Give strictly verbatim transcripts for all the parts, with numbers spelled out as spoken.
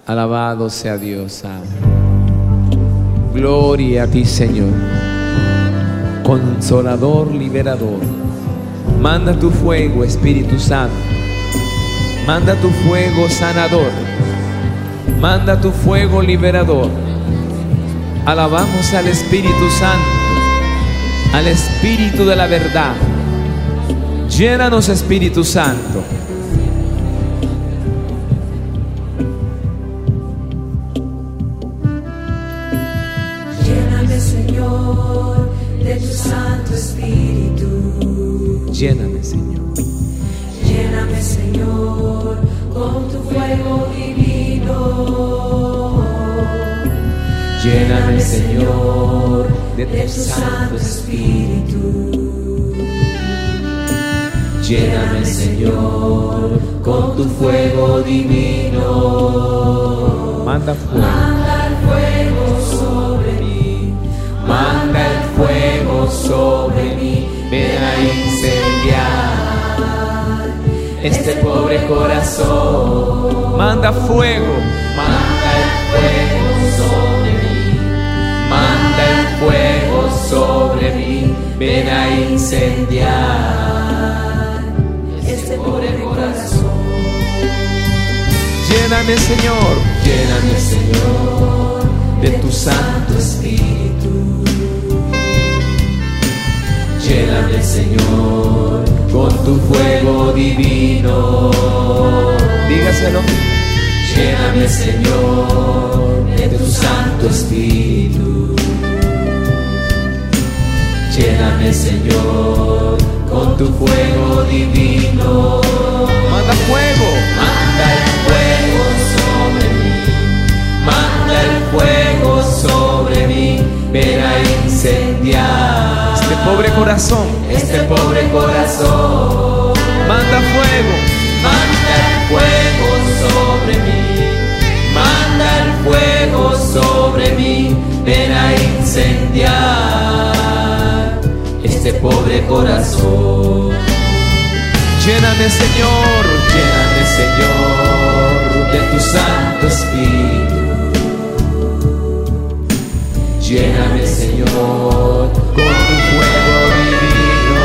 Alabado sea Dios. Gloria a ti, Señor. Consolador, liberador. Manda tu fuego, Espíritu Santo. Manda tu fuego sanador. Manda tu fuego liberador. Alabamos al Espíritu Santo, al Espíritu de la verdad. Llénanos, Espíritu Santo. Lléname, Señor, de tu Santo Espíritu. Lléname, Señor. Lléname, Señor, con tu fuego divino. Lléname, Señor, de tu Santo Espíritu. Lléname, Señor, con tu fuego divino. Manda fuego. Manda el fuego sobre mí. Manda el fuego sobre mí. Ven a incendiar este pobre corazón. Manda fuego. Manda el fuego sobre mí. Manda el fuego sobre mí. Ven a incendiar este pobre corazón. Lléname, Señor. Lléname, Señor, de tu Santo Espíritu. Lléname, Señor, con tu fuego divino. Dígaselo. Lléname, Señor, de tu Santo Espíritu. Lléname, Señor, con tu fuego divino. Manda fuego. Manda el fuego sobre mí. Manda el fuego sobre mí. Ven a incendiar este pobre corazón. Este pobre corazón. Manda fuego. Manda el fuego sobre mí. Manda el fuego sobre mí. Ven a incendiar este pobre corazón. Lléname, Señor. Lléname, Señor, de tu Santo Espíritu. Lléname, Señor, con tu fuego divino.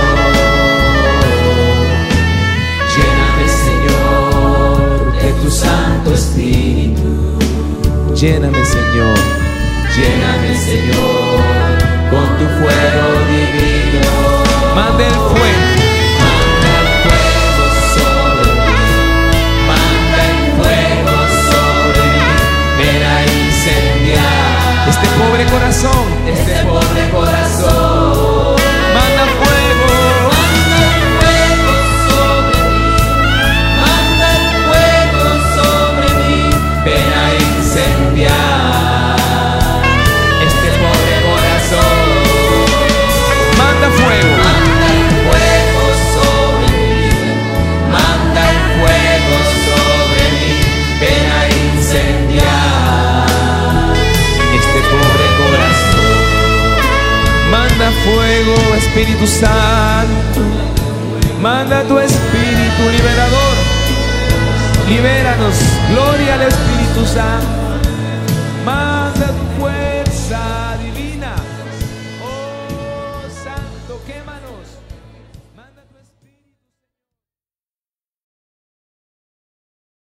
Lléname, Señor, de tu Santo Espíritu. Lléname, Señor. Lléname, Señor, con tu fuego divino. Manda el fuego. Manda el fuego sobre mí. Manda el fuego sobre mí. Ven a incendiar este pobre corazón. Este pobre corazón. Manda fuego. Manda el fuego sobre mí. Manda el fuego sobre mí. Ven a incendiar este pobre corazón. Manda fuego. Manda el fuego sobre mí. Manda el fuego sobre mí. Ven a incendiar este pobre corazón. Manda fuego, Espíritu Santo. Manda tu Espíritu liberador. Libéranos. Gloria al Espíritu Santo.